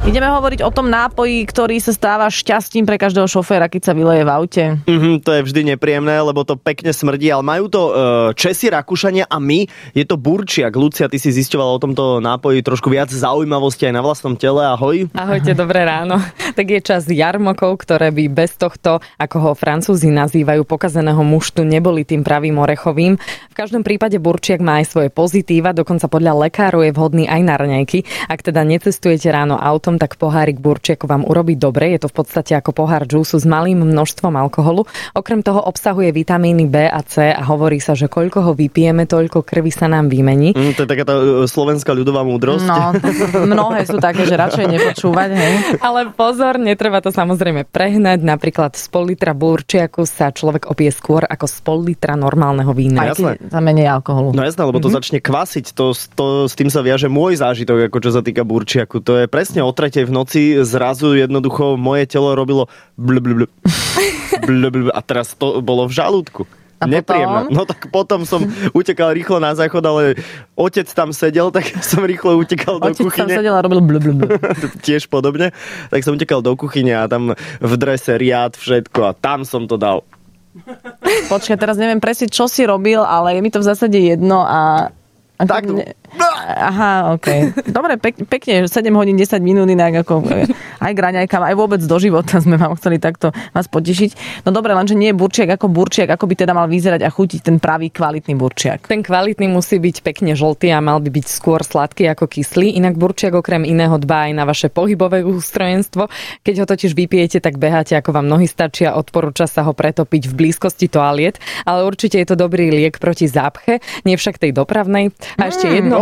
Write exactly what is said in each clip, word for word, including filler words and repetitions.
Ideme hovoriť o tom nápoji, ktorý sa stáva šťastím pre každého šoféra, keď sa vyleje v aute. Mm-hmm, to je vždy nepríjemné, lebo to pekne smrdí, ale majú to uh, Česi, Rakúšania a my. Je to burčiak. Lucia, ty si zisťovala o tomto nápoji trošku viac zaujímavosti aj na vlastnom tele. Ahoj. Ahojte, dobré ráno. Tak je čas jarmokov, ktoré by bez tohto, ako ho Francúzi nazývajú, pokazeného muštu, neboli tým pravým orechovým. V každom prípade burčiak má aj svoje pozitíva, dokonca podľa lekárov je vhodný aj na raňajky. Ak teda necestujete ráno autom, tak pohárik burčiaku vám urobí dobre. Je to v podstate ako pohár džúsu s malým množstvom alkoholu. Okrem toho obsahuje vitamíny B a C a hovorí sa, že koľko ho vypijeme, toľko krvi sa nám vymení. Mm, to je taká tá slovenská ľudová múdrosť. No, mnohé sú také, že radšej nepočúvať, hej. Ale pozor, netreba to samozrejme prehnať. Napríklad z pol litra burčiaku sa človek opije skôr ako z pol litra normálneho vína. No, jasné. Za menej alkoholu. No jasné, lebo to mm-hmm. začne kvasiť. To, to, s tým sa viaže môj zážitok, ako čo sa týka burčiaku. To je presne o tretej v noci zrazu jednoducho moje telo robilo bl, bl, bl, bl, bl, a teraz to bolo v žalúdku. A nepríjemné. potom? No tak potom som utekal rýchlo na záchod, ale otec tam sedel, tak som rýchlo utekal do otec kuchyne. Otec tam sedel a robil bl, bl, bl. Tiež podobne. Tak som utekal do kuchyne a tam v drese riad všetko a tam som to dal. Počkaj, teraz neviem presne, čo si robil, ale je mi to v zásade jedno a... a tak ne... Aha, okej. Okay. Dobre, pek, pekne, sedem hodín, desať minút, inak ako aj k raňajkám, aj vôbec do života sme vám chceli takto vás potešiť. No dobre, lenže nie je burčiak ako burčiak, ako by teda mal vyzerať a chutiť ten pravý kvalitný burčiak. Ten kvalitný musí byť pekne žltý a mal by byť skôr sladký ako kyslý. Inak burčiak okrem iného dbá aj na vaše pohybové ústrojenstvo. Keď ho totiž vypijete, tak beháte, ako vám nohy stačia, odporúča sa ho pretopiť v blízkosti toaliet, ale určite je to dobrý liek proti zápche, nie však tej dopravnej. A ešte jedno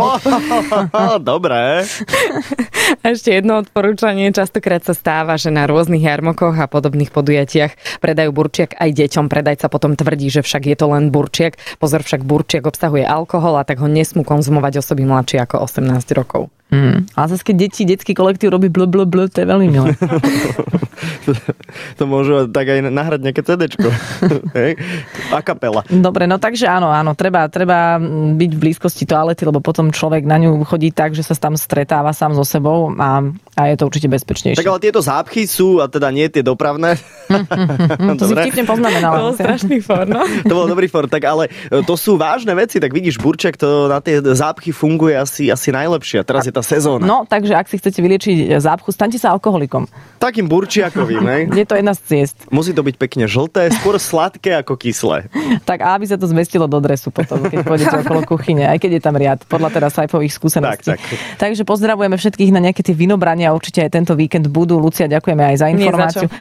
Dobré. A ešte jedno odporúčanie. Častokrát sa stáva, že na rôznych jarmokoch a podobných podujatiach predajú burčiak aj deťom. Predajca potom tvrdí, že však je to len burčiak. Pozor, však burčiak obsahuje alkohol a tak ho nesmú konzumovať osoby mladšie ako osemnásť rokov. Mm. Ale zase keď deti, detský kolektív robí bl, bl, bl, to je veľmi milé. To môžu tak aj nahrať nejaké cédečko. A kapela. Dobre, no takže áno, áno, treba, treba byť v blízkosti toalety, lebo potom človek na ňu chodí tak, že sa tam stretáva sám so sebou a, a je to určite bezpečnejšie. Tak ale tieto zápchy sú, a teda nie tie dopravné. Mm, to si vtipne poznamenala. To bol strašný for, no. To bol dobrý for, tak ale to sú vážne veci, tak vidíš, burčiak to na tie zápchy funguje asi, asi najlepšie. A teraz je tá sezóna. No, takže ak si chcete vyliečiť zápchu, staňte sa alkoholikom. Takým burčiakovým, ne? Je to jedna z ciest. Musí to byť pekne žlté, skôr sladké ako kyslé. Tak a aby sa to zmestilo do dresu potom, keď pôjdete okolo kuchyne, aj keď je tam riad, podľa teda sajfových skúseností. Tak, tak. Takže pozdravujeme všetkých na nejaké tie vinobrania, určite aj tento víkend budú. Lucia, ďakujeme aj za informáciu.